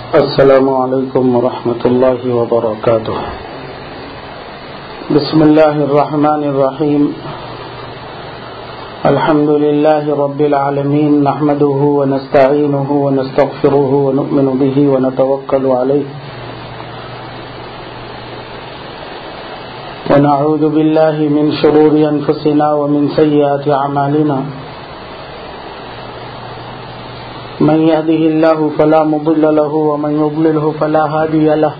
السلام علیکم ورحمۃ اللہ وبرکاتہ. بسم اللہ الرحمن الرحیم. الحمد للہ رب العالمین. نحمده ونستعینه ونستغفره ونؤمن به ونتوکل علیہ ونعوذ باللہ من شرور انفسنا ومن سیئات اعمالنا. من يهده الله فلا مضل له ومن يضلله فلا هادي له.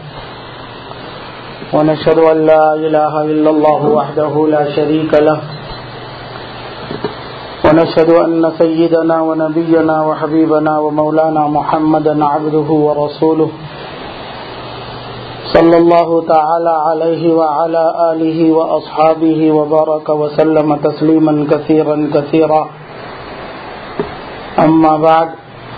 ونشهد أن لا إله إلا الله وحده لا شريك له. ونشهد أن سيدنا ونبينا وحبيبنا ومولانا محمدا عبده ورسوله صلى الله تعالى عليه وعلى آله وأصحابه وبارك وسلم تسليما كثيرا كثيرا. أما بعد،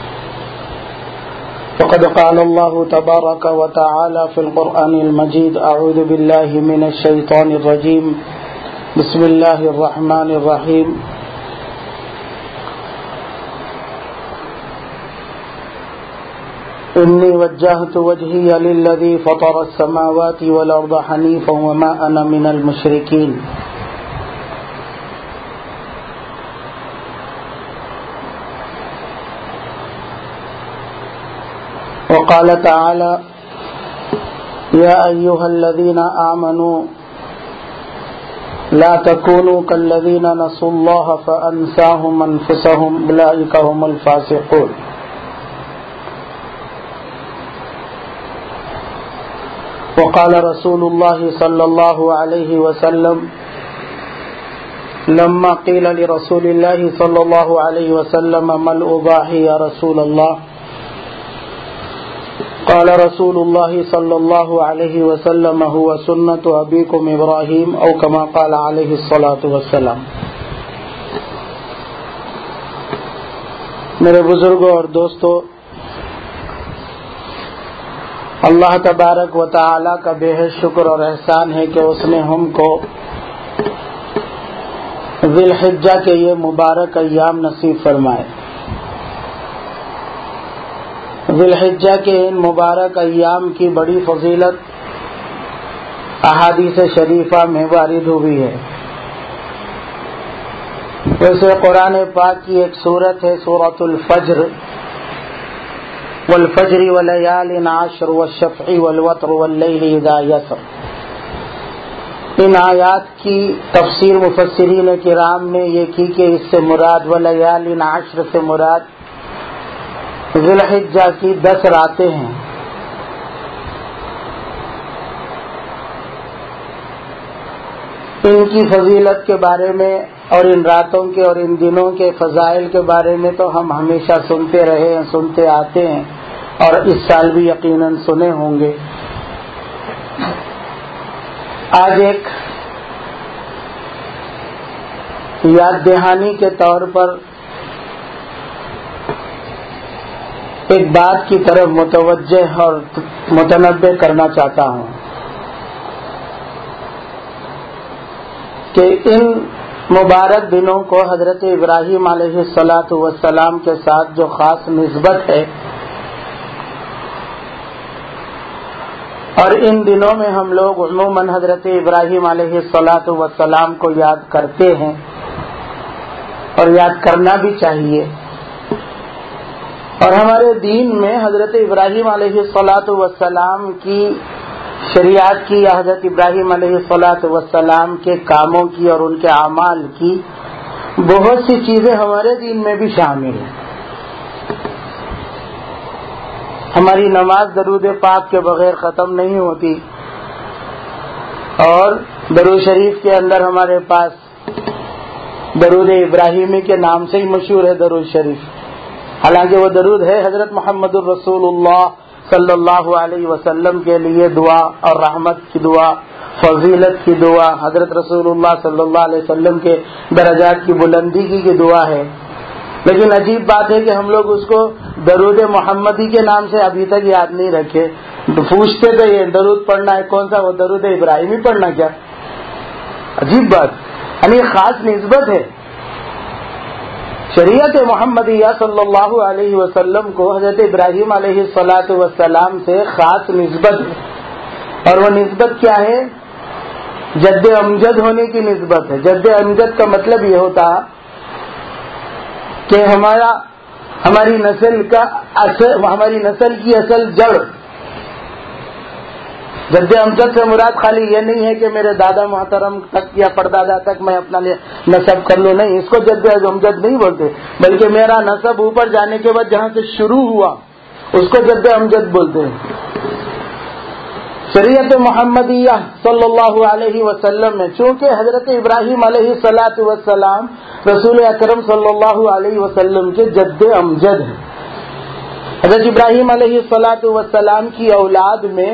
فقد قال الله تبارك وتعالى في القرآن المجيد: أعوذ بالله من الشيطان الرجيم. بسم الله الرحمن الرحيم. إني وجهت وجهي للذي فطر السماوات والأرض حنيفا وما أنا من المشركين. وقال تعالى: يا أيها الذين آمنوا لا تكونوا كالذين نسوا الله فأنساهم أنفسهم أولئك هم الفاسقون. وقال رسول الله صلى الله عليه وسلم لما قيل لرسول الله صلى الله عليه وسلم: ما الأضاحي يا رسول الله؟ قال رسول الله صلى الله عليه وسلم: هو سنة أبيكم إبراهيم، أو كما قال عليه الصلاة والسلام. میرے بزرگوں اور دوستو، اللہ تبارک و تعالی کا بے حد شکر اور احسان ہے کہ اس نے ہم کو ذی الحجہ کے یہ مبارک ایام نصیب فرمائے. ذی الحجہ کے ان مبارک ایام کی بڑی فضیلت احادیث شریفہ میں وارد ہوئی ہے. ویسے قرآن پاک کی ایک سورت ہے سورۃ الفجر: والفجر وليال عشر والشفع والوتر واللیل اذا یسر. ان آیات کی تفسیر مفسرین کرام نے یہ کی کہ اس سے مراد ولیال عشر سے مراد ذی الحجہ کی 10 راتیں ہیں. ان کی فضیلت کے بارے میں اور ان راتوں کے اور ان دنوں کے فضائل کے بارے میں تو ہم ہمیشہ سنتے رہے ہیں، سنتے آتے ہیں، اور اس سال بھی یقیناً سنے ہوں گے. آج ایک یاد دہانی کے طور پر ایک بات کی طرف متوجہ اور متنبہ کرنا چاہتا ہوں کہ ان مبارک دنوں کو حضرت ابراہیم علیہ الصلاۃ والسلام کے ساتھ جو خاص نسبت ہے، اور ان دنوں میں ہم لوگ عموماً حضرت ابراہیم علیہ الصلاۃ والسلام کو یاد کرتے ہیں اور یاد کرنا بھی چاہیے. اور ہمارے دین میں حضرت ابراہیم علیہ الصلاۃ والسلام کی شریعت کی یا حضرت ابراہیم علیہ الصلاۃ والسلام کے کاموں کی اور ان کے اعمال کی بہت سی چیزیں ہمارے دین میں بھی شامل ہیں. ہماری نماز درود پاک کے بغیر ختم نہیں ہوتی، اور درود شریف کے اندر ہمارے پاس درود ابراہیمی کے نام سے ہی مشہور ہے درود شریف. حالانکہ وہ درود ہے حضرت محمد الرسول اللہ صلی اللہ علیہ وسلم کے لیے دعا اور رحمت کی دعا، فضیلت کی دعا، حضرت رسول اللہ صلی اللہ علیہ وسلم کے درجات کی بلندی کی دعا ہے. لیکن عجیب بات ہے کہ ہم لوگ اس کو درود محمدی کے نام سے ابھی تک یاد نہیں رکھے. پوچھتے تو یہ درود پڑھنا ہے کون سا؟ وہ درود ابراہیمی پڑھنا کیا؟ عجیب بات، یعنی خاص نسبت ہے. شریعت محمدیہ صلی اللہ علیہ وسلم کو حضرت ابراہیم علیہ الصلاۃ والسلام سے خاص نسبت ہے، اور وہ نسبت کیا ہے؟ جد امجد ہونے کی نسبت ہے۔ جد امجد کا مطلب یہ ہوتا کہ ہماری نسل کی اصل جڑ۔ جد امجد سے مراد خالی یہ نہیں ہے کہ میرے دادا محترم تک یا پردادا تک میں اپنا نسب کر لوں، نہیں، اس کو جد امجد نہیں بولتے، بلکہ میرا نسب اوپر جانے کے بعد جہاں سے شروع ہوا اس کو جد امجد بولتے ہیں۔ شریعت محمدیہ صلی اللہ علیہ وسلم میں چونکہ حضرت ابراہیم علیہ الصلاۃ والسلام رسول اکرم صلی اللہ علیہ وسلم کے جد امجد ہیں، حضرت ابراہیم علیہ الصلاۃ والسلام کی اولاد میں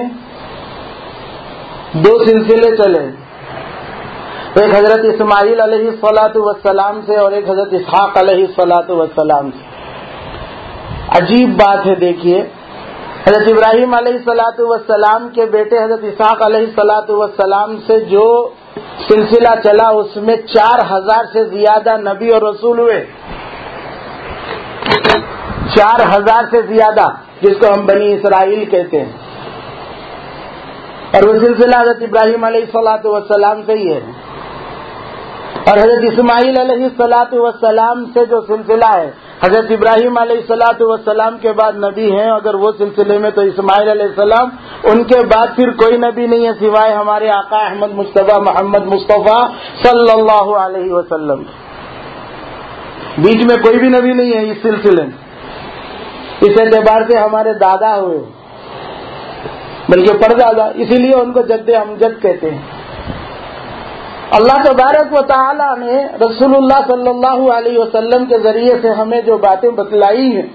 دو سلسلے چلے، ایک حضرت اسماعیل علیہ الصلاۃ والسلام سے اور ایک حضرت اسحاق علیہ الصلاۃ والسلام سے۔ عجیب بات ہے، دیکھیے، حضرت ابراہیم علیہ الصلاۃ والسلام کے بیٹے حضرت اسحاق علیہ الصلاۃ والسلام سے جو سلسلہ چلا اس میں 4000 سے زیادہ نبی اور رسول ہوئے، 4000 سے زیادہ، جس کو ہم بنی اسرائیل کہتے ہیں، اور وہ سلسلہ حضرت ابراہیم علیہ الصلاۃ والسلام سے ہی ہے۔ اور حضرت اسماعیل علیہ الصلاۃ والسلام سے جو سلسلہ ہے، حضرت ابراہیم علیہ الصلاۃ والسلام کے بعد نبی ہیں اگر وہ سلسلے میں تو اسماعیل علیہ السلام، ان کے بعد پھر کوئی نبی نہیں ہے سوائے ہمارے آقا احمد مصطفیٰ محمد مصطفیٰ صلی اللہ علیہ وسلم، بیچ میں کوئی بھی نبی نہیں ہے اس سلسلے میں۔ اس اعتبار سے ہمارے دادا ہوئے، بلکہ پردادا، اسی لیے ان کو جد امجد کہتے ہیں۔ اللہ تبارک و تعالی نے رسول اللہ صلی اللہ علیہ وسلم کے ذریعے سے ہمیں جو باتیں بتلائی ہیں،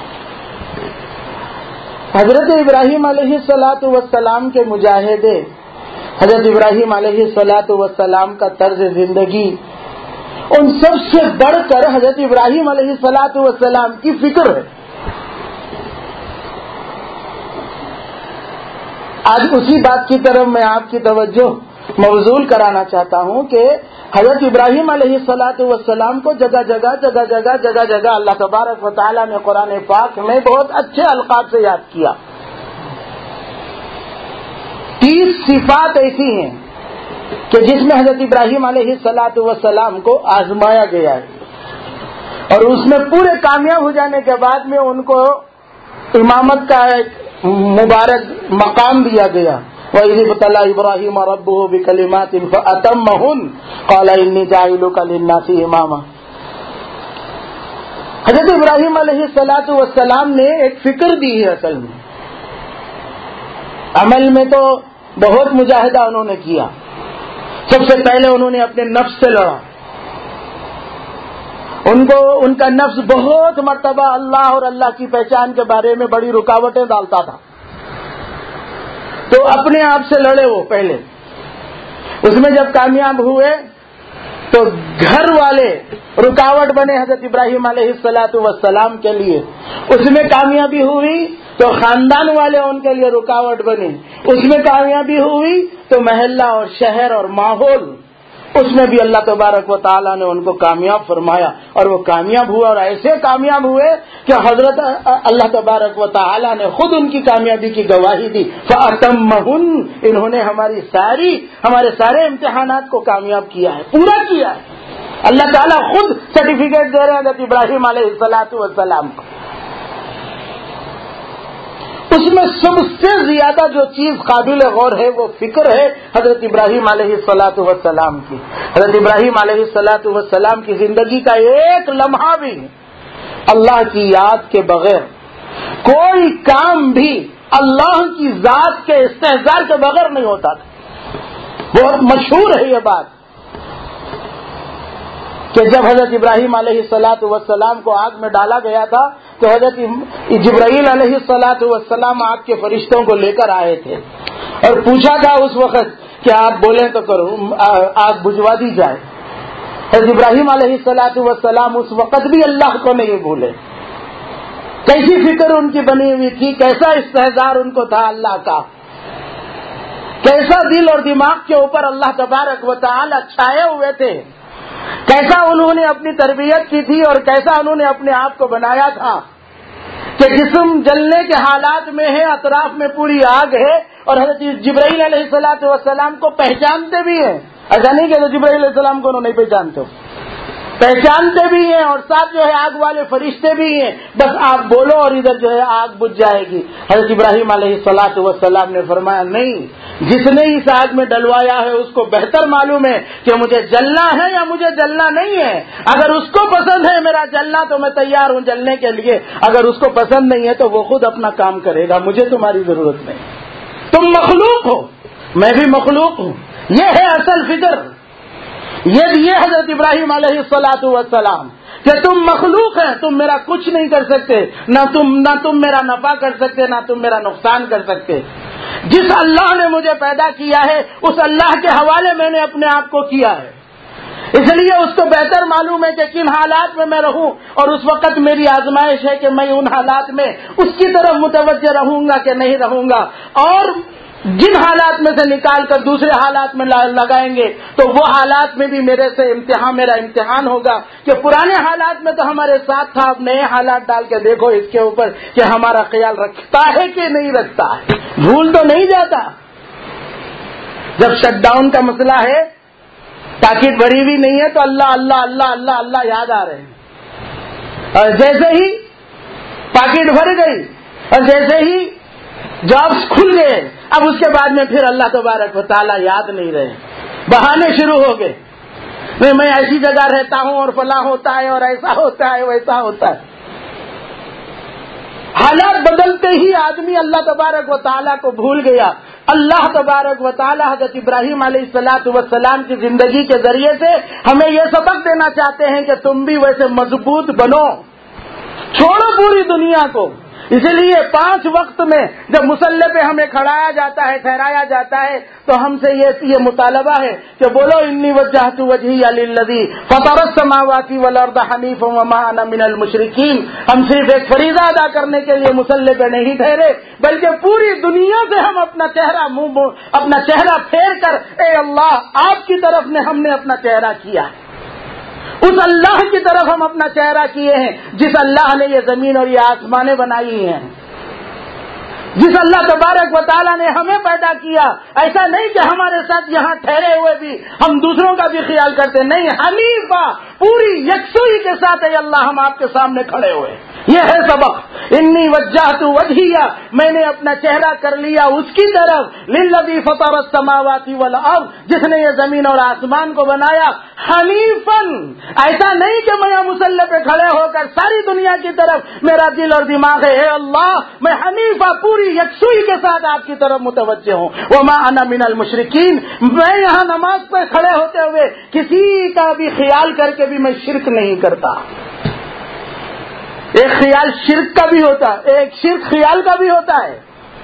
حضرت ابراہیم علیہ الصلاۃ والسلام کے مجاہدے، حضرت ابراہیم علیہ الصلاۃ والسلام کا طرز زندگی، ان سب سے بڑھ کر حضرت ابراہیم علیہ الصلاۃ والسلام کی فکر ہے۔ آج اسی بات کی طرف میں آپ کی توجہ مبذول کرانا چاہتا ہوں کہ حضرت ابراہیم علیہ الصلاۃ والسلام کو جگہ جگہ اللہ تبارک و تعالیٰ نے قرآن پاک میں بہت اچھے القاب سے یاد کیا۔ 30 صفات ایسی ہیں کہ جس میں حضرت ابراہیم علیہ الصلاۃ والسلام کو آزمایا گیا ہے، اور اس میں پورے کامیاب ہو جانے کے بعد میں ان کو امامت کا ایک مبارک مقام دیا گیا۔ وَإِذِ ابْتَلَىٰ إِبْرَاهِيمَ رَبُّهُ بِكَلِمَاتٍ فَأَتَمَّهُنَّ قَالَ إِنِّي جَاعِلُكَ لِلنَّاسِ إِمَامًا۔ حضرت ابراہیم علیہ الصلاۃ والسلام نے ایک فکر دی ہے، اصل میں عمل میں تو بہت مجاہدہ انہوں نے کیا۔ سب سے پہلے انہوں نے اپنے نفس سے لڑا، ان کا نفس بہت مرتبہ اللہ اور اللہ کی پہچان کے بارے میں بڑی رکاوٹیں ڈالتا تھا، تو اپنے آپ سے لڑے وہ پہلے۔ اس میں جب کامیاب ہوئے تو گھر والے رکاوٹ بنے حضرت ابراہیم علیہ الصلاۃ والسلام کے لیے، اس میں کامیابی ہوئی تو خاندان والے ان کے لیے رکاوٹ بنے، اس میں کامیابی ہوئی تو محلہ اور شہر اور ماحول، اس میں بھی اللہ تبارک و تعالیٰ نے ان کو کامیاب فرمایا، اور وہ کامیاب ہوا، اور ایسے کامیاب ہوئے کہ حضرت اللہ تبارک و تعالیٰ نے خود ان کی کامیابی کی گواہی دی۔ فَأَتَمَّهُنَّ، انہوں نے ہمارے سارے امتحانات کو کامیاب کیا ہے، پورا کیا ہے۔ اللہ تعالیٰ خود سرٹیفکیٹ دے رہے ہیں حضرت ابراہیم علیہ الصلاۃ والسلام کو۔ اس میں سب سے زیادہ جو چیز قابل غور ہے وہ فکر ہے حضرت ابراہیم علیہ الصلاۃ والسلام کی۔ حضرت ابراہیم علیہ الصلاۃ والسلام کی زندگی کا ایک لمحہ بھی اللہ کی یاد کے بغیر، کوئی کام بھی اللہ کی ذات کے استحضار کے بغیر نہیں ہوتا تھا۔ بہت مشہور ہے یہ بات کہ جب حضرت ابراہیم علیہ الصلاۃ والسلام کو آگ میں ڈالا گیا تھا تو حضرت جبرائیل علیہ الصلاۃ والسلام آگ کے فرشتوں کو لے کر آئے تھے، اور پوچھا تھا اس وقت کہ آپ بولیں تو کرو، آگ بجھوا دی جائے۔ حضرت ابراہیم علیہ الصلاۃ والسلام اس وقت بھی اللہ کو نہیں بھولے۔ کیسی فکر ان کی بنی ہوئی تھی، کیسا استحضار ان کو تھا اللہ کا، کیسا دل اور دماغ کے اوپر اللہ تبارک و تعالی چھائے ہوئے تھے، کیسا انہوں نے اپنی تربیت کی تھی اور کیسا انہوں نے اپنے آپ کو بنایا تھا کہ جسم جلنے کے حالات میں ہے، اطراف میں پوری آگ ہے، اور حضرت جبرائیل علیہ السلام کو پہچانتے بھی ہیں. ایسا نہیں کہ جبرائیل علیہ السلام کو انہوں نہیں پہچانتے، پہچانتے بھی ہیں، اور ساتھ جو ہے آگ والے فرشتے بھی ہیں. بس آپ بولو اور ادھر جو ہے آگ بجھ جائے گی. حضرت ابراہیم علیہ السلام نے فرمایا نہیں، جس نے اس آگ میں ڈلوایا ہے اس کو بہتر معلوم ہے کہ مجھے جلنا ہے یا مجھے جلنا نہیں ہے. اگر اس کو پسند ہے میرا جلنا تو میں تیار ہوں جلنے کے لیے، اگر اس کو پسند نہیں ہے تو وہ خود اپنا کام کرے گا، مجھے تمہاری ضرورت نہیں. تم مخلوق ہو، میں بھی مخلوق ہوں. یہ ہے اصل فکر. یہ حضرت ابراہیم علیہ السلام کہ تم مخلوق ہیں، تم میرا کچھ نہیں کر سکتے، نہ تم میرا نفع کر سکتے، نہ تم میرا نقصان کر سکتے. جس اللہ نے مجھے پیدا کیا ہے اس اللہ کے حوالے میں نے اپنے آپ کو کیا ہے. اس لیے اس کو بہتر معلوم ہے کہ کن حالات میں رہوں، اور اس وقت میری آزمائش ہے کہ میں ان حالات میں اس کی طرف متوجہ رہوں گا کہ نہیں رہوں گا. اور جن حالات میں سے نکال کر دوسرے حالات میں لگائیں گے تو وہ حالات میں بھی میرا امتحان ہوگا کہ پرانے حالات میں تو ہمارے ساتھ تھا، اب نئے حالات ڈال کے دیکھو اس کے اوپر کہ ہمارا خیال رکھتا ہے کہ نہیں رکھتا ہے، بھول تو نہیں جاتا. جب شٹ ڈاؤن کا مسئلہ ہے، تاکید بھری ہوئی نہیں ہے تو اللہ اللہ اللہ اللہ اللہ یاد آ رہے ہیں، اور جیسے ہی پاکٹ بھر گئی اور جیسے ہی جابس کھل گئے، اب اس کے بعد میں پھر اللہ تبارک و تعالیٰ یاد نہیں رہے، بہانے شروع ہو گئے. میں ایسی جگہ رہتا ہوں اور فلاں ہوتا ہے اور ایسا ہوتا ہے ویسا ہوتا ہے. حالات بدلتے ہی آدمی اللہ تبارک و تعالیٰ کو بھول گیا. اللہ تبارک و تعالیٰ حضرت ابراہیم علیہ السلام کی زندگی کے ذریعے سے ہمیں یہ سبق دینا چاہتے ہیں کہ تم بھی ویسے مضبوط بنو، چھوڑو پوری دنیا کو. اسی لیے 5 وقت میں جب مصلی پہ ہمیں کھڑایا جاتا ہے، ٹھہرایا جاتا ہے، تو ہم سے یہ مطالبہ ہے کہ بولو انی وجہت وجہی للذی فطر السماوات والارض حنیفا وما انا من المشرکین. ہم صرف ایک فریضہ ادا کرنے کے لیے مصلی پہ نہیں ٹھہرے، بلکہ پوری دنیا سے ہم اپنا چہرہ پھیر کر اے اللہ آپ کی طرف ہم نے اپنا چہرہ کیا ہے. اس اللہ کی طرف ہم اپنا چہرہ کیے ہیں جس اللہ نے یہ زمین اور یہ آسمانیں بنائی ہیں، جس اللہ تبارک و تعالیٰ نے ہمیں پیدا کیا. ایسا نہیں کہ ہمارے ساتھ یہاں ٹھہرے ہوئے بھی ہم دوسروں کا بھی خیال کرتے، نہیں، حنیفہ پوری یکسوئی کے ساتھ اے اللہ ہم آپ کے سامنے کھڑے ہوئے. یہ ہے سبق. انی وجہت وجہیہ، میں نے اپنا چہرہ کر لیا اس کی طرف، للذی فطر السماوات والارض، جس نے یہ زمین اور آسمان کو بنایا، حنیفاً، ایسا نہیں کہ میں مصلی پہ کھڑے ہو کر ساری دنیا کی طرف میرا دل اور دماغ ہے، اے اللہ میں حنیفہ پوری یکسوئی کے ساتھ آپ کی طرف متوجہ ہوں. وما انا من المشرکین، میں یہاں نماز پہ کھڑے ہوتے ہوئے کسی کا بھی خیال کر کے بھی میں شرک نہیں کرتا. ایک خیال شرک کا بھی ہوتا ہے، ایک شرک خیال کا بھی ہوتا ہے.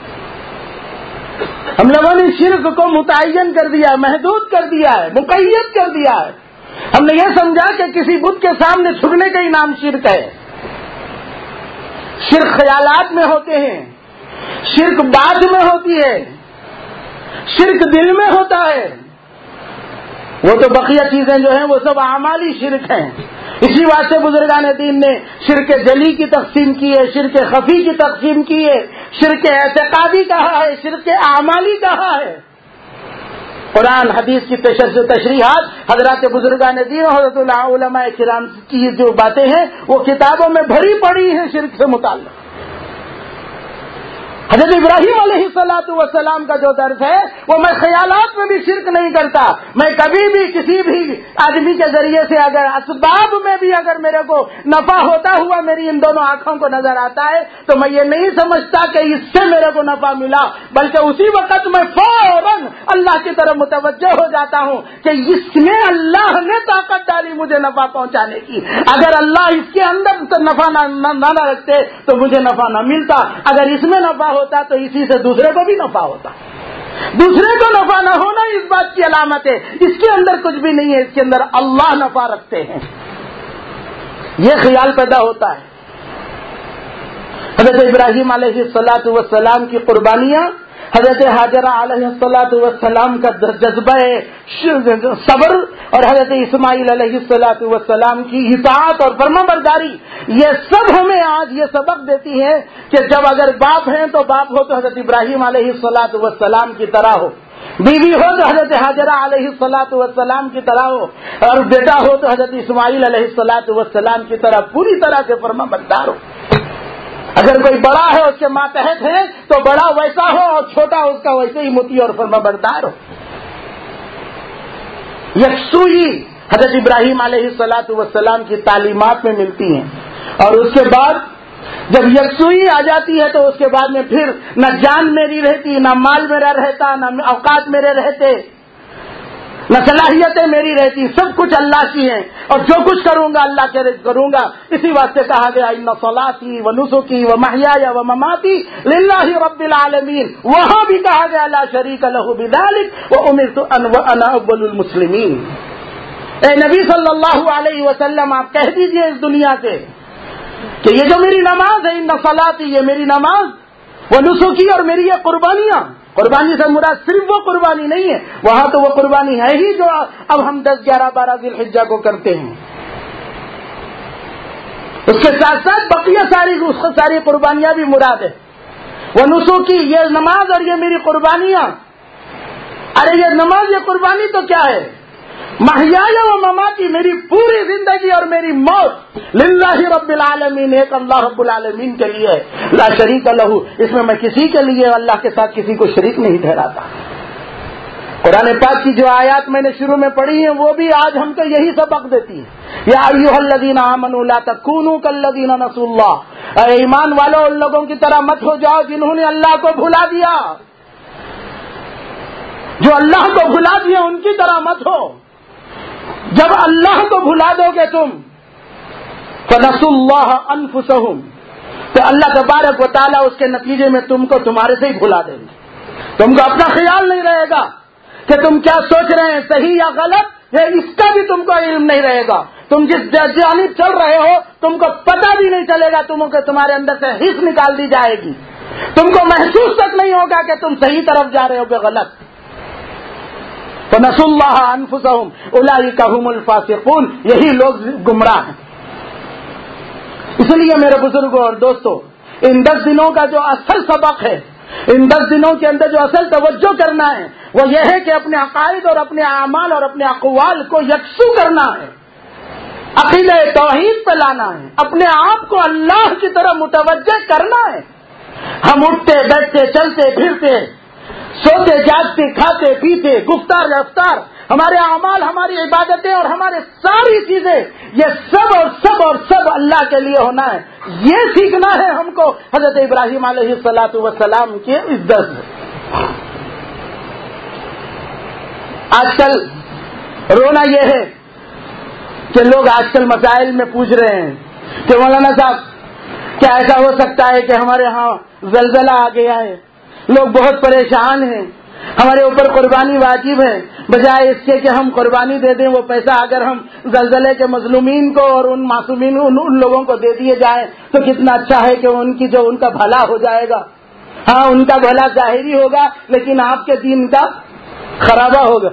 ہم لوگوں نے شرک کو متعین کر دیا، محدود کر دیا ہے، مقید کر دیا ہے. ہم نے یہ سمجھا کہ کسی بت کے سامنے جھکنے کا ہی نام شرک ہے. شرک خیالات میں ہوتے ہیں، شرک بات میں ہوتی ہے، شرک دل میں ہوتا ہے. وہ تو بقیہ چیزیں جو ہیں وہ سب اعمالی شرک ہیں. اسی واسطے بزرگان دین نے شرک جلی کی تقسیم کی ہے، شرک خفی کی تقسیم کی ہے، شرک اعتقادی کہا ہے، شرک اعمالی کہا ہے. قرآن حدیث کی تشریحات حضرات بزرگان دین اور حضرت علماء کرام کی جو باتیں ہیں وہ کتابوں میں بھری پڑی ہیں شرک سے متعلق. حضرت ابراہیم علیہ السلام کا جو درس ہے وہ میں خیالات میں بھی شرک نہیں کرتا. میں کبھی بھی کسی بھی آدمی کے ذریعے سے اگر اسباب میں بھی اگر میرے کو نفع ہوتا ہوا میری ان دونوں آنکھوں کو نظر آتا ہے تو میں یہ نہیں سمجھتا کہ اس سے میرے کو نفع ملا، بلکہ اسی وقت میں فوراً اللہ کی طرف متوجہ ہو جاتا ہوں کہ اس میں اللہ نے طاقت ڈالی مجھے نفع پہنچانے کی. اگر اللہ اس کے اندر نفع نہ رکھتے تو مجھے نفع نہ ملتا. اگر اس میں نفع ہوتا تو اسی سے دوسرے کو بھی نفع ہوتا. دوسرے کو نفع نہ ہونا اس بات کی علامت ہے اس کے اندر کچھ بھی نہیں ہے، اس کے اندر اللہ نفع رکھتے ہیں. یہ خیال پیدا ہوتا ہے. حضرت ابراہیم علیہ السلام کی قربانیاں حضرت حاجرہ علیہ السلام کا جذبہ صبر اور حضرت اسماعیل علیہ السلام کی اطاعت اور فرمانبرداری، یہ سب ہمیں آج یہ سبق دیتی ہے کہ جب اگر باپ ہیں تو باپ ہو تو حضرت ابراہیم علیہ السلام کی طرح ہو، بیوی ہو تو حضرت حاجرہ علیہ السلام کی طرح ہو، اور بیٹا ہو تو حضرت اسماعیل علیہ السلام کی طرح پوری طرح سے فرمانبردار ہو۔ اگر کوئی بڑا ہے اس کے ماتحت ہے تو بڑا ویسا ہو اور چھوٹا اس کا ویسے ہی مطیع اور فرمانبردار ہو۔ یکسوئی حضرت ابراہیم علیہ السلام کی تعلیمات میں ملتی ہیں، اور اس کے بعد جب یکسوئی آ جاتی ہے تو اس کے بعد میں پھر نہ جان میری رہتی، نہ مال میرا رہتا، نہ اوقات میرے رہتے، نہ صلاحیتیں میری رہتی، سب کچھ اللہ کی ہیں، اور جو کچھ کروں گا اللہ کے کروں گا۔ اسی واسطے کہا گیا ان صلاتی و نسکی و محیای و مماتی للہ رب العالمین، وہاں بھی کہا گیا لا شریک لہ بذلک وامرت ان اول المسلمین۔ اے نبی صلی اللہ علیہ وسلم، آپ کہہ دیجئے اس دنیا سے کہ یہ جو میری نماز ہے، ان صلاتی، یہ میری نماز، وہ نسکی، اور میری یہ قربانیاں، قربانی سے مراد صرف وہ قربانی نہیں ہے، وہاں تو وہ قربانی ہے ہی جو اب ہم 10، 11، 12 ذی الحجہ کو کرتے ہیں، اس کے ساتھ ساتھ بقیہ ساری قربانیاں بھی مراد ہے۔ وہ نسکی، یہ نماز اور یہ میری قربانیاں، ارے یہ نماز، یہ قربانی تو کیا ہے؟ محیای و مماتی، میری پوری زندگی اور میری موت للہ رب العالمین، ایک اللہ رب العالمین کے لیے، لا شریک لہ، اس میں کسی کے لیے اللہ کے ساتھ کسی کو شریک نہیں ٹھہراتا۔ قرآن پاک کی جو آیات میں نے شروع میں پڑھی ہیں وہ بھی آج ہم کو یہی سبق دیتی ہے۔ یا ایھا الذین آمنوا لا تکونوا کالذین نسوا اللہ، اے ایمان والو ان لوگوں کی طرح مت ہو جاؤ جنہوں نے اللہ کو بھلا دیا، جو اللہ کو بھلا دیا ان کی طرح مت ہو۔ جب اللہ کو بھلا دو گے تم، فنسوا اللہ انفسہم، تو اللہ تبارک و تعالیٰ اس کے نتیجے میں تم کو تمہارے سے ہی بھلا دیں گے، تم کو اپنا خیال نہیں رہے گا کہ تم کیا سوچ رہے ہیں، صحیح یا غلط، اس کا بھی تم کو علم نہیں رہے گا، تم جس جانب چل رہے ہو تم کو پتہ بھی نہیں چلے گا، تمہارے اندر سے حس نکال دی جائے گی، تم کو محسوس تک نہیں ہوگا کہ تم صحیح طرف جا رہے ہو کہ غلط۔ فنسوا اللہ انفسہم اولئک ھم الفاسقون، یہی لوگ گمراہ ہیں۔ اس لیے میرے بزرگوں اور دوستوں، ان 10 دنوں کا جو اصل سبق ہے، ان 10 دنوں کے اندر جو اصل توجہ کرنا ہے وہ یہ ہے کہ اپنے عقائد اور اپنے اعمال اور اپنے اقوال کو یکسو کرنا ہے، عقیدہ توحید پہ لانا ہے، اپنے آپ کو اللہ کی طرف متوجہ کرنا ہے۔ ہم اٹھتے بیٹھتے چلتے پھرتے سوتے جاگتے کھاتے پیتے گفتار رفتار، ہمارے اعمال، ہماری عبادتیں اور ہمارے ساری چیزیں، یہ سب اور سب اور سب اللہ کے لیے ہونا ہے۔ یہ سیکھنا ہے ہم کو حضرت ابراہیم علیہ السلام کی عزت سے۔ آج کل رونا یہ ہے کہ لوگ آج کل مسائل میں پوچھ رہے ہیں کہ مولانا صاحب کیا ایسا ہو سکتا ہے کہ ہمارے ہاں زلزلہ آ گیا ہے، لوگ بہت پریشان ہیں، ہمارے اوپر قربانی واجب ہے، بجائے اس کے کہ ہم قربانی دے دیں وہ پیسہ اگر ہم زلزلے کے مظلومین کو اور ان معصومین ان لوگوں کو دے دیے جائیں تو کتنا اچھا ہے کہ ان کا بھلا ہو جائے گا۔ ہاں ان کا بھلا ظاہری ہوگا لیکن آپ کے دین کا خرابہ ہوگا،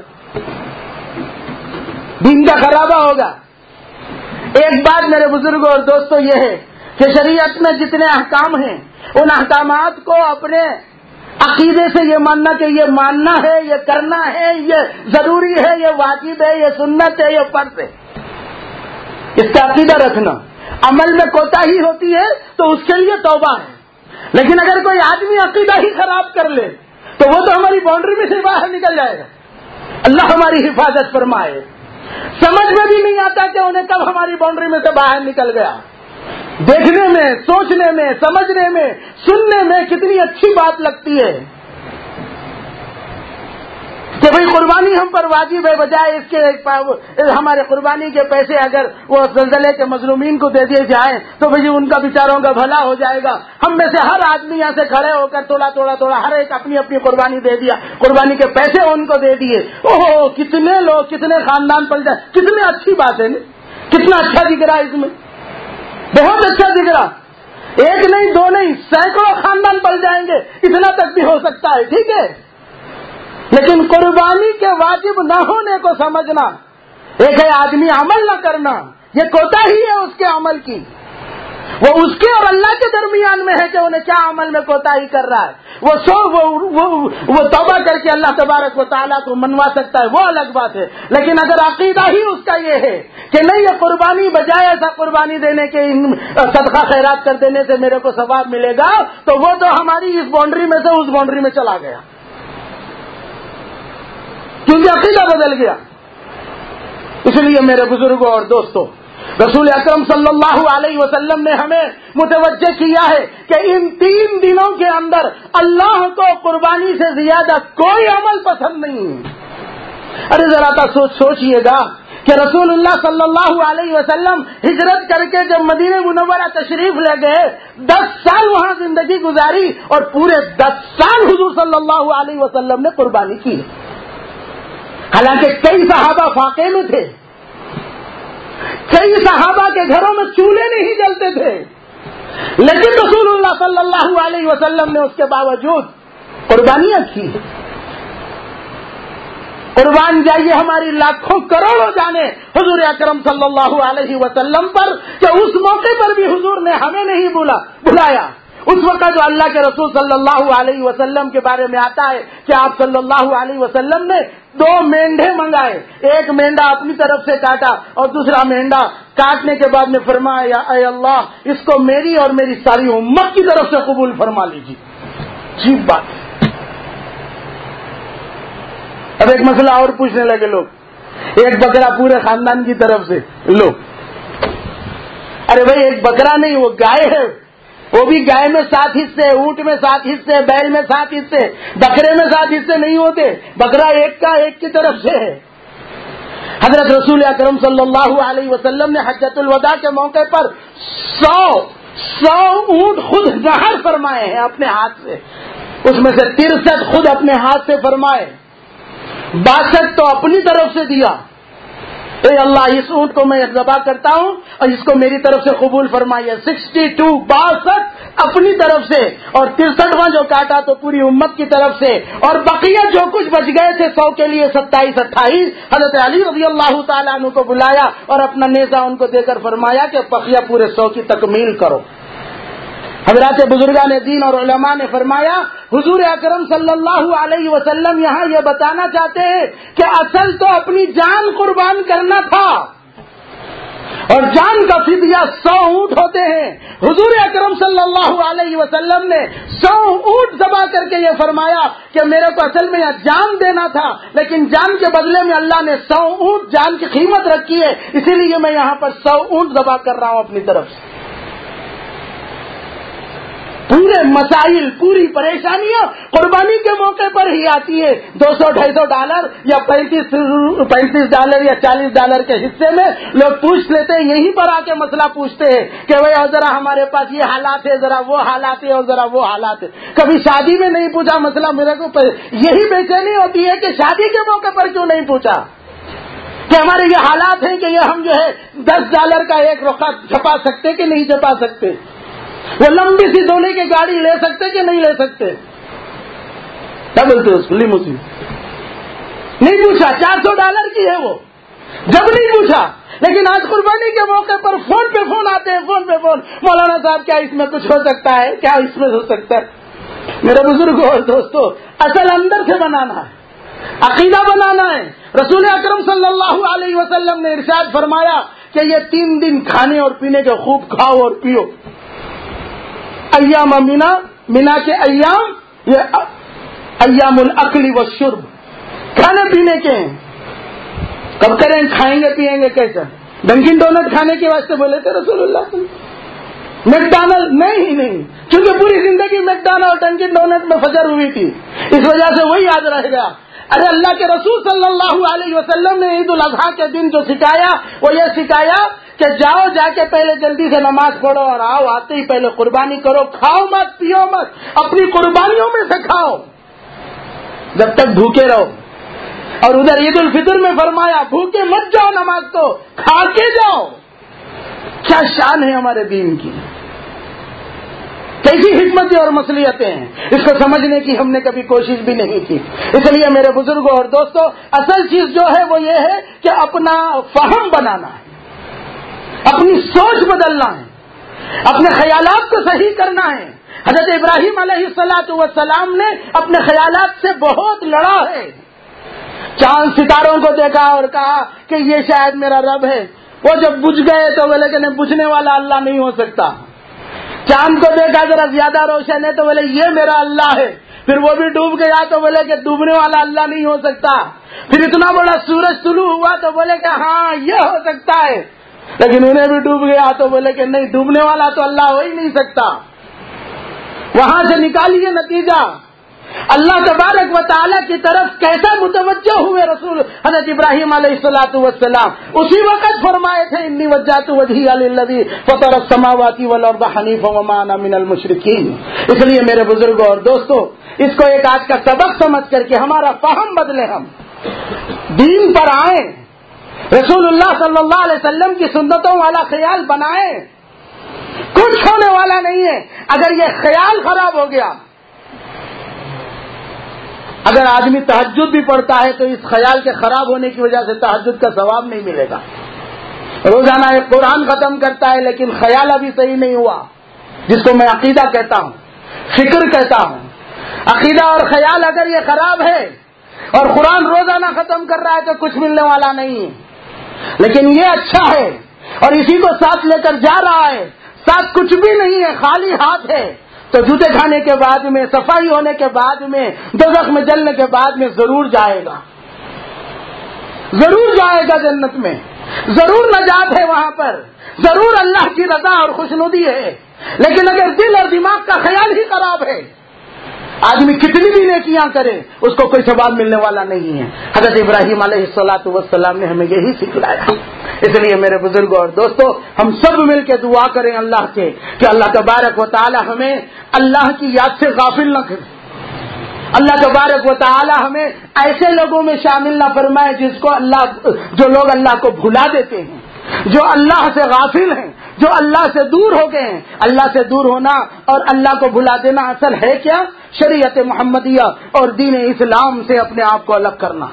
دین کا خرابہ ہوگا۔ ایک بات میرے بزرگوں اور دوستوں یہ ہے کہ شریعت میں جتنے احکام ہیں ان احکامات کو اپنے عقیدے سے یہ ماننا کہ یہ ماننا ہے، یہ کرنا ہے، یہ ضروری ہے، یہ واجب ہے، یہ سنت ہے، یہ فرض ہے، اس کا عقیدہ رکھنا۔ عمل میں کوتاہی ہوتی ہے تو اس کے لیے توبہ ہے، لیکن اگر کوئی آدمی عقیدہ ہی خراب کر لے تو وہ تو ہماری باؤنڈری میں سے باہر نکل جائے گا۔ اللہ ہماری حفاظت فرمائے۔ سمجھ میں بھی نہیں آتا کہ انہیں کب ہماری باؤنڈری میں سے باہر نکل گیا۔ دیکھنے میں، سوچنے میں، سمجھنے میں، سننے میں کتنی اچھی بات لگتی ہے کہ بھئی قربانی ہم پر واجب ہے، بجائے اس کے ہمارے قربانی کے پیسے اگر وہ زلزلے کے مظلومین کو دے دیے جائیں تو بھئی ان کا بیچاروں کا بھلا ہو جائے گا۔ ہم میں سے ہر آدمی یہاں سے کھڑے ہو کر تھوڑا ہر ایک اپنی اپنی قربانی دے دیا، قربانی کے پیسے ان کو دے دیے۔ اوہ کتنے لوگ، کتنے خاندان پل جائیں، کتنی اچھی بات ہے نا، کتنا اچھا دکھ رہا ہے، اس میں بہت اچھا دکھ رہا ایک نہیں دو نہیں سینکڑوں خاندان پل جائیں گے، اتنا تک بھی ہو سکتا ہے، ٹھیک ہے، لیکن قربانی کے واجب نہ ہونے کو سمجھنا، ایک ہے آدمی عمل نہ کرنا، یہ کوتاہی ہے اس کے عمل کی، وہ اس کے اور اللہ کے درمیان میں ہے کہ انہیں کیا عمل میں کوتاہی کر رہا ہے، وہ توبہ کر کے اللہ تبارک و تعالیٰ کو منوا سکتا ہے، وہ الگ بات ہے، لیکن اگر عقیدہ ہی اس کا یہ ہے کہ نہیں یہ قربانی بجائے ایسا قربانی دینے کے صدقہ خیرات کر دینے سے میرے کو ثواب ملے گا، تو وہ تو ہماری اس باؤنڈری میں سے اس باؤنڈری میں چلا گیا، کیونکہ عقیدہ بدل گیا۔ اس لیے میرے بزرگوں اور دوستوں، رسول اکرم صلی اللہ علیہ وسلم نے ہمیں متوجہ کیا ہے کہ ان 3 دنوں کے اندر اللہ کو قربانی سے زیادہ کوئی عمل پسند نہیں ہے۔ ارے ذرا سا سوچئے گا کہ رسول اللہ صلی اللہ علیہ وسلم ہجرت کر کے جب مدینہ منورہ تشریف لے گئے، 10 سال وہاں زندگی گزاری اور پورے 10 سال حضور صلی اللہ علیہ وسلم نے قربانی کی، حالانکہ کئی صحابہ فاقے میں تھے، کئی صحابہ کے گھروں میں چولہے نہیں جلتے تھے، لیکن رسول اللہ صلی اللہ علیہ وسلم نے اس کے باوجود قربانیاں کی۔ قربان جائیے ہماری لاکھوں کروڑوں جانے حضور اکرم صلی اللہ علیہ وسلم پر کہ اس موقع پر بھی حضور نے ہمیں نہیں بلایا۔ اس وقت جو اللہ کے رسول صلی اللہ علیہ وسلم کے بارے میں آتا ہے کہ آپ صلی اللہ علیہ وسلم نے 2 مینڈھے منگائے، ایک مینڈا اپنی طرف سے کاٹا اور دوسرا مینڈا کاٹنے کے بعد نے فرمایا اے اللہ اس کو میری اور میری ساری امت کی طرف سے قبول فرما لیجیے۔ عجیب بات ہے۔ اب ایک مسئلہ اور پوچھنے لگے لوگ، ایک بکرا پورے خاندان کی طرف سے لو، ارے بھائی ایک بکرا نہیں، وہ گائے ہے، وہ بھی گائے میں 7 حصے، اونٹ میں 7 حصے، بیل میں 7 حصے، بکرے میں 7 حصے نہیں ہوتے، بکرا ایک کا ایک کی طرف سے ہے۔ حضرت رسول اکرم صلی اللہ علیہ وسلم نے حجۃ الوداع کے موقع پر 100 اونٹ خود نہر فرمائے ہیں اپنے ہاتھ سے، اس میں سے 63 خود اپنے ہاتھ سے فرمائے، 62 تو اپنی طرف سے دیا، اے اللہ اس اونٹ کو میں ذبح کرتا ہوں اور اس کو میری طرف سے قبول فرمائیے۔ 62 اپنی طرف سے اور 63واں جو کاٹا تو پوری امت کی طرف سے، اور بقیہ جو کچھ بچ گئے تھے 100 کے لیے 27 حضرت علی رضی اللہ تعالیٰ عنہ کو بلایا اور اپنا نیزہ ان کو دے کر فرمایا کہ بقیہ پورے 100 کی تکمیل کرو۔ حضرات بزرگان دین اور علماء نے فرمایا حضور اکرم صلی اللہ علیہ وسلم یہاں یہ بتانا چاہتے ہیں کہ اصل تو اپنی جان قربان کرنا تھا، اور جان کا فدیہ 100 اونٹ ہوتے ہیں۔ حضور اکرم صلی اللہ علیہ وسلم نے 100 اونٹ ذبح کر کے یہ فرمایا کہ میرے کو اصل میں یہ جان دینا تھا، لیکن جان کے بدلے میں اللہ نے 100 اونٹ جان کی قیمت رکھی ہے، اسی لیے میں یہاں پر 100 اونٹ ذبح کر رہا ہوں اپنی طرف سے۔ پورے مسائل، پوری پریشانیاں قربانی کے موقع پر ہی آتی ہے۔ $200-250 یا $35 یا $40 کے حصے میں لوگ پوچھ لیتے ہیں، یہیں پر آ کے مسئلہ پوچھتے ہیں کہ بھائی اور ذرا ہمارے پاس یہ حالات ہے، ذرا وہ حالات ہے اور ذرا وہ حالات ہے۔ کبھی شادی میں نہیں پوچھا مسئلہ، میرے کو یہی بے چینی ہوتی ہے کہ شادی کے موقع پر کیوں نہیں پوچھا کہ ہمارے یہ حالات ہیں کہ یہ ہم جو ہے $10 کا ایک رخا چھپا سکتے کہ نہیں چھپا سکتے، وہ لمبی سی دولے کی گاڑی لے سکتے کہ نہیں لے سکتے، کیا بولتے اس کو لیموسین، نہیں پوچھا۔ $400 کی ہے وہ، جب نہیں پوچھا۔ لیکن آج قربانی کے موقع پر فون پہ فون آتے ہیں، فون پہ فون، مولانا صاحب کیا اس میں کچھ ہو سکتا ہے، کیا اس میں ہو سکتا ہے۔ میرے بزرگوں اور دوستوں، اصل اندر سے بنانا ہے، عقیدہ بنانا ہے۔ رسول اکرم صلی اللہ علیہ وسلم نے ارشاد فرمایا کہ یہ 3 دن کھانے اور پینے کے خوب کھاؤ اور پیو۔ ایام مینا کے ایام یہ ایام الاکل والشرب، کھانے پینے کے ہیں، کب کریں، کھائیں گے پیئیں گے کیسا؟ ڈنکن ڈونٹ کھانے کے واسطے بولے تھے رسول اللہ صلی اللہ علیہ وسلم، میکڈونلڈ نہیں، کیونکہ پوری زندگی میکڈونلڈ اور ڈنکن ڈونٹ میں فجر ہوئی تھی، اس وجہ سے وہی یاد رہ گیا۔ ارے اللہ کے رسول صلی اللہ علیہ وسلم نے عید الاضحیٰ کے دن جو سکھایا وہ یہ سکھایا کہ جاؤ، جا کے پہلے جلدی سے نماز پڑھو اور آؤ، آتے ہی پہلے قربانی کرو، کھاؤ مت پیو مت، اپنی قربانیوں میں سے کھاؤ جب تک بھوکے رہو۔ اور ادھر عید الفطر میں فرمایا بھوکے مت جاؤ، نماز کو کھا کے جاؤ۔ کیا شان ہے ہمارے دین کی، کیسی حکمتیں اور مصلحتیں ہیں، اس کو سمجھنے کی ہم نے کبھی کوشش بھی نہیں کی۔ اس لیے میرے بزرگوں اور دوستوں، اصل چیز جو ہے وہ یہ ہے کہ اپنا فہم بنانا ہے، اپنی سوچ بدلنا ہے، اپنے خیالات کو صحیح کرنا ہے۔ حضرت ابراہیم علیہ السلام نے اپنے خیالات سے بہت لڑا ہے، چاند ستاروں کو دیکھا اور کہا کہ یہ شاید میرا رب ہے، وہ جب بجھ گئے تو بولے کہ نہیں، بجھنے والا اللہ نہیں ہو سکتا۔ چاند کو دیکھا ذرا زیادہ روشن ہے تو بولے یہ میرا اللہ ہے، پھر وہ بھی ڈوب گیا تو بولے کہ ڈوبنے والا اللہ نہیں ہو سکتا۔ پھر اتنا بڑا سورج طلوع ہوا تو بولے کہ ہاں یہ ہو سکتا ہے، لیکن انہیں بھی ڈوب گیا تو بولے کہ نہیں، ڈوبنے والا تو اللہ ہو ہی نہیں سکتا۔ وہاں سے نکالیے نتیجہ، اللہ تبارک و تعالیٰ کی طرف کیسا متوجہ ہوئے رسول حضرت ابراہیم علیہ السلام، اسی وقت فرمائے تھے انی وجہت وجہی للذی فطر السماوات والارض حنیفا وما انا من المشرکین۔ اس لیے میرے بزرگوں اور دوستوں، اس کو ایک آج کا سبق سمجھ کر کے ہمارا فہم بدلے، ہم دین پر آئیں، رسول اللہ صلی اللہ علیہ وسلم کی سنتوں والا خیال بنائیں۔ کچھ ہونے والا نہیں ہے اگر یہ خیال خراب ہو گیا۔ اگر آدمی تہجد بھی پڑھتا ہے تو اس خیال کے خراب ہونے کی وجہ سے تہجد کا ثواب نہیں ملے گا۔ روزانہ ایک قرآن ختم کرتا ہے لیکن خیال ابھی صحیح نہیں ہوا، جس کو میں عقیدہ کہتا ہوں، فکر کہتا ہوں۔ عقیدہ اور خیال اگر یہ خراب ہے اور قرآن روزانہ ختم کر رہا ہے تو کچھ ملنے والا نہیں ہے، لیکن یہ اچھا ہے اور اسی کو ساتھ لے کر جا رہا ہے، ساتھ کچھ بھی نہیں ہے، خالی ہاتھ ہے، تو جوتے کھانے کے بعد میں، صفائی ہونے کے بعد میں، دوزخ میں جلنے کے بعد میں ضرور جائے گا، ضرور جائے گا جنت میں، ضرور نجات ہے وہاں پر، ضرور اللہ کی رضا اور خوشنودی ہے۔ لیکن اگر دل اور دماغ کا خیال ہی خراب ہے، آدمی کتنی بھی نیکیاں کرے اس کو کوئی ثواب ملنے والا نہیں ہے۔ حضرت ابراہیم علیہ السلام نے ہمیں یہی سکھلایا۔ اس لیے میرے بزرگوں اور دوستوں، ہم سب مل کے دعا کریں اللہ کے کہ اللہ تبارک و تعالی ہمیں اللہ کی یاد سے غافل نہ کرے، اللہ تبارک و تعالی ہمیں ایسے لوگوں میں شامل نہ فرمائے جو لوگ اللہ کو بھلا دیتے ہیں، جو اللہ سے غافل ہیں، جو اللہ سے دور ہو گئے ہیں۔ اللہ سے دور ہونا اور اللہ کو بھلا دینا اصل ہے کیا؟ شریعت محمدیہ اور دین اسلام سے اپنے آپ کو الگ کرنا۔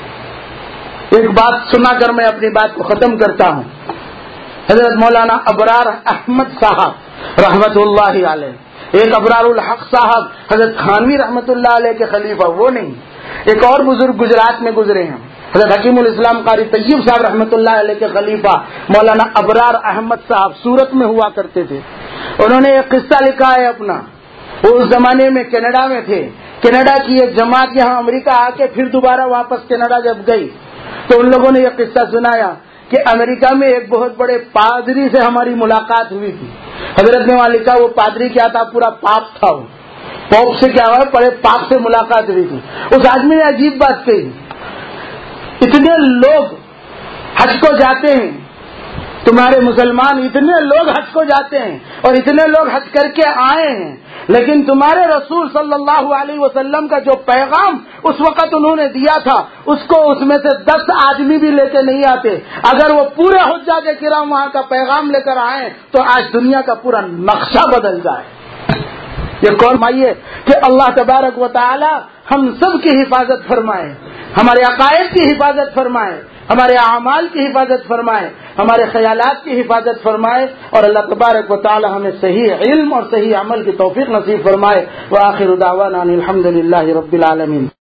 ایک بات سنا کر میں اپنی بات کو ختم کرتا ہوں۔ حضرت مولانا ابرار احمد صاحب رحمت اللہ علیہ، ایک ابرار الحق صاحب حضرت خانوی رحمت اللہ علیہ کے خلیفہ، وہ نہیں، ایک اور بزرگ گجرات میں گزرے ہیں، حضرت حکیم الاسلام قاری طیب صاحب رحمت اللہ علیہ کے خلیفہ مولانا ابرار احمد صاحب سورت میں ہوا کرتے تھے۔ انہوں نے ایک قصہ لکھا ہے اپنا، وہ اس زمانے میں کینیڈا میں تھے، کینیڈا کی ایک جماعت یہاں امریکہ آ کے پھر دوبارہ واپس کینیڈا جب گئی تو ان لوگوں نے یہ قصہ سنایا کہ امریکہ میں ایک بہت بڑے پادری سے ہماری ملاقات ہوئی تھی۔ حضرت نے وہاں لکھا وہ پادری کیا تھا، پورا پاپ تھا، وہ پوپ سے کیا ہوا، بڑے پاپ سے ملاقات ہوئی تھی۔ اس آدمی نے عجیب بات کہی، اتنے لوگ حج کو جاتے ہیں، تمہارے مسلمان اتنے لوگ حج کو جاتے ہیں اور اتنے لوگ حج کر کے آئے ہیں، لیکن تمہارے رسول صلی اللہ علیہ وسلم کا جو پیغام اس وقت انہوں نے دیا تھا اس کو اس میں سے 10 آدمی بھی لے کے نہیں آتے۔ اگر وہ پورے حجاج کرام وہاں کا پیغام لے کر آئیں تو آج دنیا کا پورا نقشہ بدل جائے۔ یہ کون مائیے کہ اللہ تبارک و تعالی ہم سب کی حفاظت فرمائے، ہمارے عقائد کی حفاظت فرمائے، ہمارے اعمال کی حفاظت فرمائے، ہمارے خیالات کی حفاظت فرمائے، اور اللہ تبارک و تعالی ہمیں صحیح علم اور صحیح عمل کی توفیق نصیب فرمائے۔ وآخر دعوانا ان الحمد للہ رب العالمین۔